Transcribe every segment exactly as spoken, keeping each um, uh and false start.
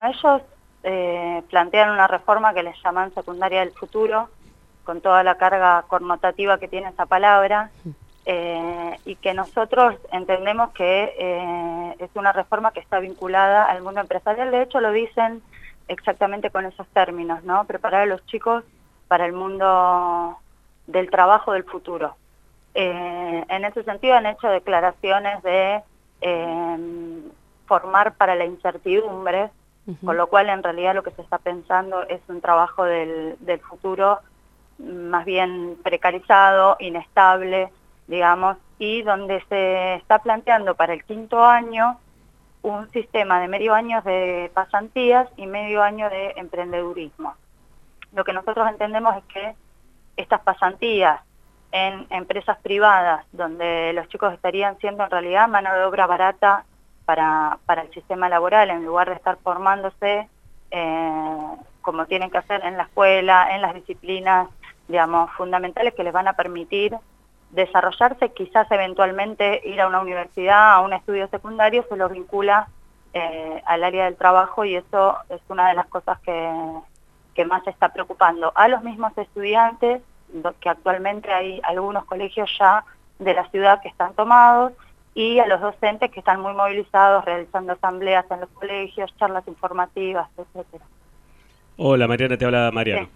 Ellos eh, plantean una reforma que les llaman secundaria del futuro, con toda la carga connotativa que tiene esa palabra, eh, y que nosotros entendemos que eh, es una reforma que está vinculada al mundo empresarial. De hecho, lo dicen exactamente con esos términos, ¿no? Preparar a los chicos para el mundo del trabajo del futuro. Eh, en ese sentido han hecho declaraciones de eh, formar para la incertidumbre, uh-huh. Con lo cual en realidad lo que se está pensando es un trabajo del, del futuro más bien precarizado, inestable, digamos, y donde se está planteando para el quinto año un sistema de medio año de pasantías y medio año de emprendedurismo. Lo que nosotros entendemos es que estas pasantías en empresas privadas, donde los chicos estarían siendo en realidad mano de obra barata para, para el sistema laboral, en lugar de estar formándose eh, como tienen que hacer en la escuela, en las disciplinas, digamos, fundamentales que les van a permitir desarrollarse, quizás eventualmente ir a una universidad, a un estudio secundario, se los vincula eh, al área del trabajo, y eso es una de las cosas que, que más está preocupando a los mismos estudiantes, que actualmente hay algunos colegios ya de la ciudad que están tomados, y a los docentes que están muy movilizados, realizando asambleas en los colegios, charlas informativas, etcétera. Hola Mariana, te habla Mariano. Sí.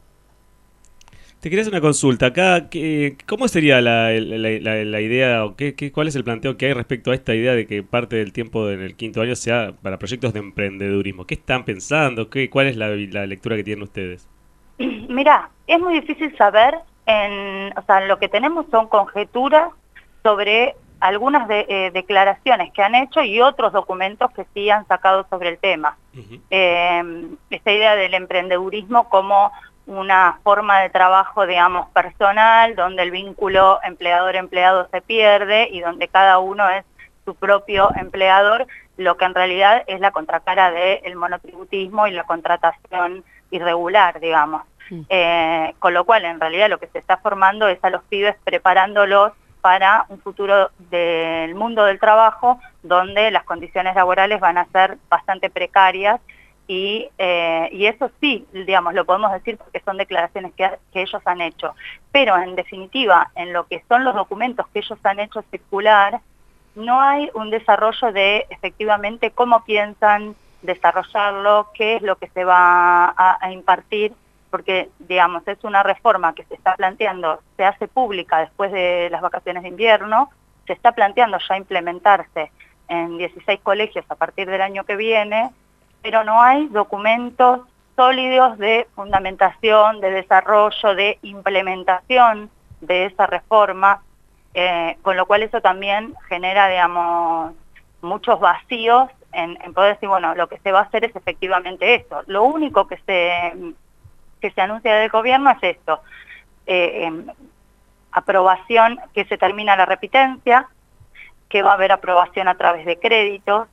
Te quería hacer una consulta. Acá, ¿qué, ¿cómo sería la, la, la, la idea, o qué, qué, cuál es el planteo que hay respecto a esta idea de que parte del tiempo en el quinto año sea para proyectos de emprendedurismo? ¿Qué están pensando? ¿Qué, ¿Cuál es la, la lectura que tienen ustedes? Mirá, es muy difícil saber, en, o sea, lo que tenemos son conjeturas sobre algunas de, eh, declaraciones que han hecho y otros documentos que sí han sacado sobre el tema. Uh-huh. eh, esta idea del emprendedurismo como una forma de trabajo, digamos, personal, donde el vínculo empleador-empleado se pierde y donde cada uno es su propio empleador, lo que en realidad es la contracara del monotributismo y la contratación irregular, digamos. Sí. Eh, con lo cual, en realidad, lo que se está formando es a los pibes preparándolos para un futuro del mundo del trabajo, donde las condiciones laborales van a ser bastante precarias. Y, eh, y eso sí, digamos, lo podemos decir porque son declaraciones que, que ellos han hecho. Pero en definitiva, en lo que son los documentos que ellos han hecho circular, no hay un desarrollo de efectivamente cómo piensan desarrollarlo, qué es lo que se va a, a impartir, porque, digamos, es una reforma que se está planteando, se hace pública después de las vacaciones de invierno, se está planteando ya implementarse en dieciséis colegios a partir del año que viene, pero no hay documentos sólidos de fundamentación, de desarrollo, de implementación de esa reforma, eh, con lo cual eso también genera, digamos, muchos vacíos en, en poder decir, bueno, lo que se va a hacer es efectivamente esto. Lo único que se, que se anuncia del gobierno es esto, eh, eh, aprobación, que se termina la repitencia, que va a haber aprobación a través de créditos,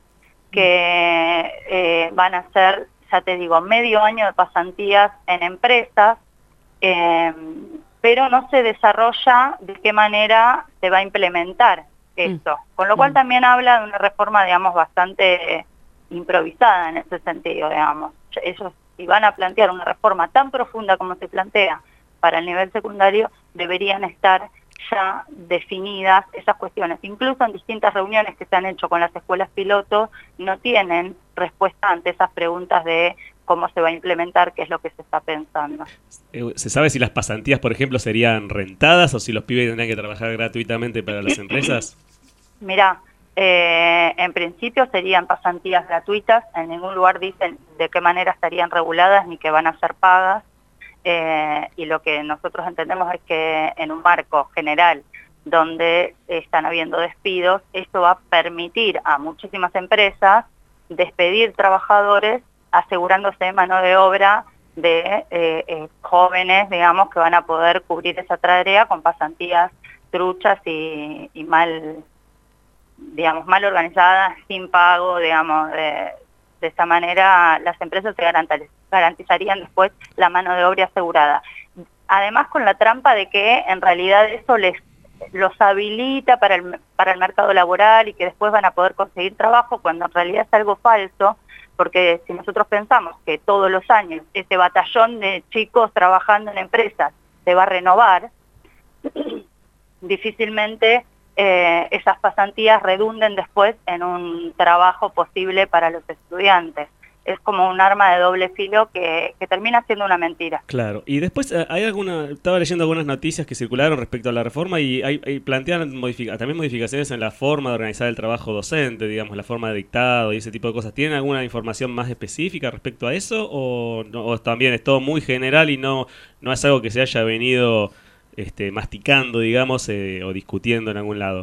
que eh, van a ser, ya te digo, medio año de pasantías en empresas, eh, pero no se desarrolla de qué manera se va a implementar esto. Con lo cual también habla de una reforma, digamos, bastante improvisada en ese sentido, digamos. Ellos, si van a plantear una reforma tan profunda como se plantea para el nivel secundario, deberían estar ya definidas esas cuestiones. Incluso en distintas reuniones que se han hecho con las escuelas piloto, no tienen respuesta ante esas preguntas de cómo se va a implementar, qué es lo que se está pensando. ¿Se sabe si las pasantías, por ejemplo, serían rentadas o si los pibes tendrían que trabajar gratuitamente para las empresas? Mirá, eh, en principio serían pasantías gratuitas, en ningún lugar dicen de qué manera estarían reguladas ni que van a ser pagas. Eh, y lo que nosotros entendemos es que en un marco general donde están habiendo despidos, esto va a permitir a muchísimas empresas despedir trabajadores asegurándose mano de obra de eh, eh, jóvenes, digamos, que van a poder cubrir esa tarea con pasantías truchas y, y mal, digamos, mal organizadas, sin pago, digamos, de, de esa manera las empresas se garantizarían después la mano de obra asegurada. Además, con la trampa de que en realidad eso les los habilita para el, para el mercado laboral y que después van a poder conseguir trabajo, cuando en realidad es algo falso, porque si nosotros pensamos que todos los años ese batallón de chicos trabajando en empresas se va a renovar, difícilmente eh, esas pasantías redunden después en un trabajo posible para los estudiantes. Es como un arma de doble filo que, que termina siendo una mentira. Claro, y después hay alguna, estaba leyendo algunas noticias que circularon respecto a la reforma y hay, hay plantean modifica, también modificaciones en la forma de organizar el trabajo docente, digamos, la forma de dictado y ese tipo de cosas. ¿Tienen alguna información más específica respecto a eso o, no, o también es todo muy general y no, no es algo que se haya venido este, masticando, digamos, eh, o discutiendo en algún lado?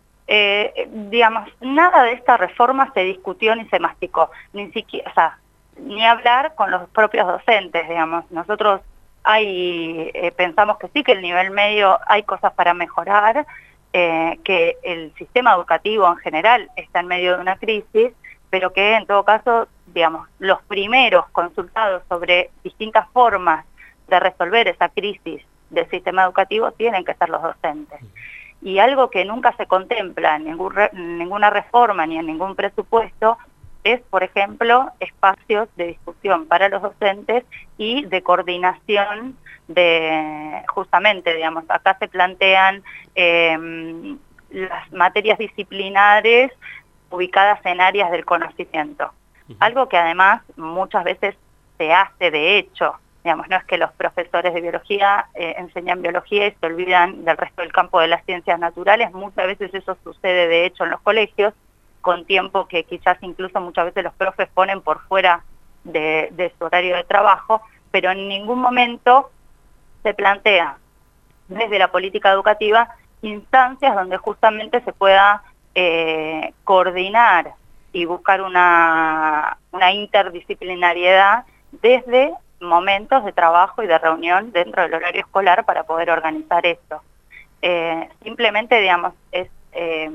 Eh, digamos, nada de esta reforma se discutió ni se masticó, ni siquiera, o sea, ni hablar con los propios docentes, digamos. Nosotros hay, eh, pensamos que sí, que el nivel medio hay cosas para mejorar, eh, que el sistema educativo en general está en medio de una crisis, pero que en todo caso, digamos, los primeros consultados sobre distintas formas de resolver esa crisis del sistema educativo tienen que ser los docentes. Y algo que nunca se contempla en ningún re, ninguna reforma ni en ningún presupuesto es, por ejemplo, espacios de discusión para los docentes y de coordinación de, justamente, digamos, acá se plantean eh, las materias disciplinares ubicadas en áreas del conocimiento. Uh-huh. Algo que además muchas veces se hace de hecho. Digamos, no es que los profesores de biología eh, enseñan biología y se olvidan del resto del campo de las ciencias naturales. Muchas veces eso sucede de hecho en los colegios, con tiempo que quizás incluso muchas veces los profes ponen por fuera de, de su horario de trabajo, pero en ningún momento se plantea desde la política educativa instancias donde justamente se pueda eh, coordinar y buscar una, una interdisciplinariedad desde momentos de trabajo y de reunión dentro del horario escolar para poder organizar esto. Eh, simplemente, digamos, es eh,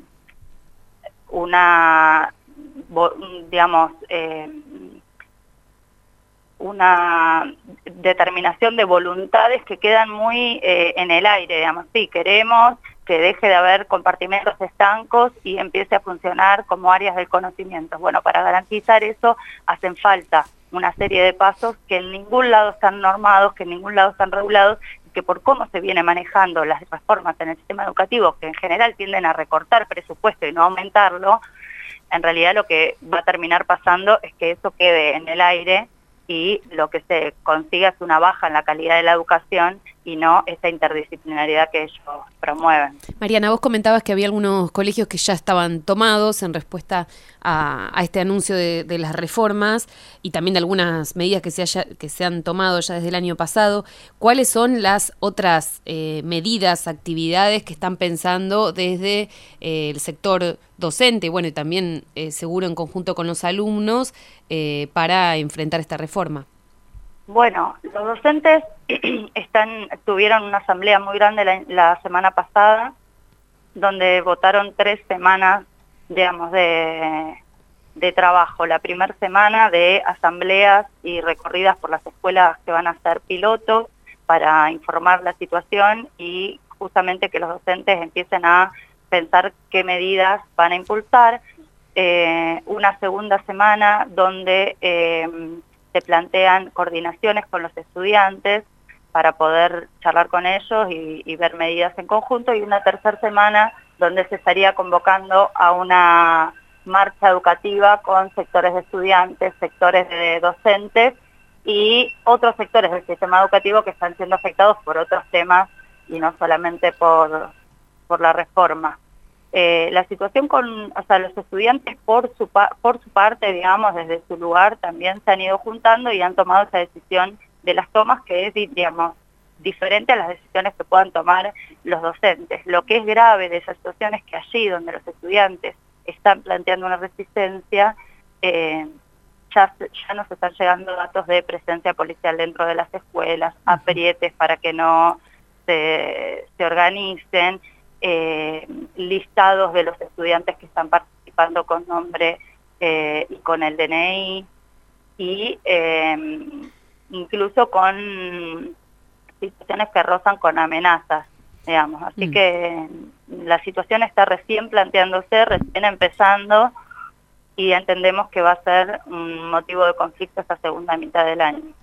una, digamos, eh, una determinación de voluntades que quedan muy eh, en el aire, digamos. Sí, queremos que deje de haber compartimentos estancos y empiece a funcionar como áreas del conocimiento. Bueno, para garantizar eso hacen falta una serie de pasos que en ningún lado están normados, que en ningún lado están regulados, y que por cómo se viene manejando las reformas en el sistema educativo, que en general tienden a recortar presupuesto y no aumentarlo, en realidad lo que va a terminar pasando es que eso quede en el aire y lo que se consiga es una baja en la calidad de la educación y no esa interdisciplinariedad que ellos promueven. Mariana, vos comentabas que había algunos colegios que ya estaban tomados en respuesta a, a este anuncio de, de las reformas y también de algunas medidas que se, haya, que se han tomado ya desde el año pasado. ¿Cuáles son las otras eh, medidas, actividades que están pensando desde eh, el sector docente, bueno, y también eh, seguro en conjunto con los alumnos, eh, para enfrentar esta reforma? Bueno, los docentes están, tuvieron una asamblea muy grande la, la semana pasada, donde votaron tres semanas, digamos, de, de trabajo. La primera semana de asambleas y recorridas por las escuelas que van a ser pilotos para informar la situación y justamente que los docentes empiecen a pensar qué medidas van a impulsar. Eh, una segunda semana donde eh, se plantean coordinaciones con los estudiantes para poder charlar con ellos y, y ver medidas en conjunto, y una tercera semana donde se estaría convocando a una marcha educativa con sectores de estudiantes, sectores de docentes y otros sectores del sistema educativo que están siendo afectados por otros temas y no solamente por, por la reforma. Eh, la situación con, o sea, los estudiantes por su, por su parte, digamos, desde su lugar también se han ido juntando y han tomado esa decisión de las tomas que es, digamos, diferente a las decisiones que puedan tomar los docentes. Lo que es grave de esa situación es que allí donde los estudiantes están planteando una resistencia, eh, ya, ya nos están llegando datos de presencia policial dentro de las escuelas, aprietes para que no se, se organicen, Eh, listados de los estudiantes que están participando con nombre eh, y con el D N I y eh, incluso con situaciones que rozan con amenazas, digamos. Así mm. que la situación está recién planteándose, recién empezando y entendemos que va a ser un motivo de conflicto esta segunda mitad del año.